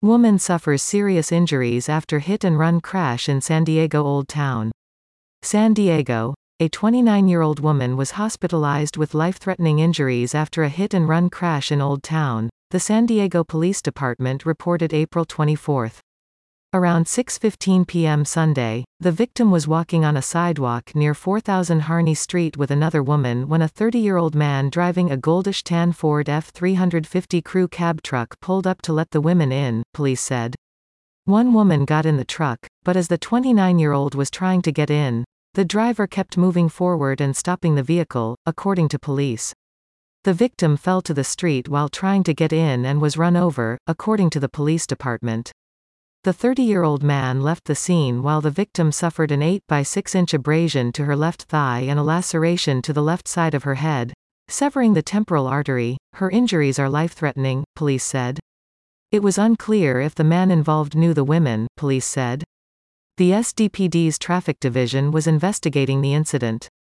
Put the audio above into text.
Woman suffers serious injuries after hit-and-run crash in San Diego Old Town. San Diego. A 29-year-old woman was hospitalized with life-threatening injuries after a hit-and-run crash in Old Town, the San Diego Police Department reported April 24. Around 6:15 p.m. Sunday, the victim was walking on a sidewalk near 4000 Harney Street with another woman when a 30-year-old man driving a goldish-tan Ford F-350 crew cab truck pulled up to let the women in, police said. One woman got in the truck, but as the 29-year-old was trying to get in, the driver kept moving forward and stopping the vehicle, according to police. The victim fell to the street while trying to get in and was run over, according to the police department. The 30-year-old man left the scene while the victim suffered an 8 by 6-inch abrasion to her left thigh and a laceration to the left side of her head, severing the temporal artery. Her injuries are life-threatening, police said. It was unclear if the man involved knew the women, police said. The SDPD's traffic division was investigating the incident.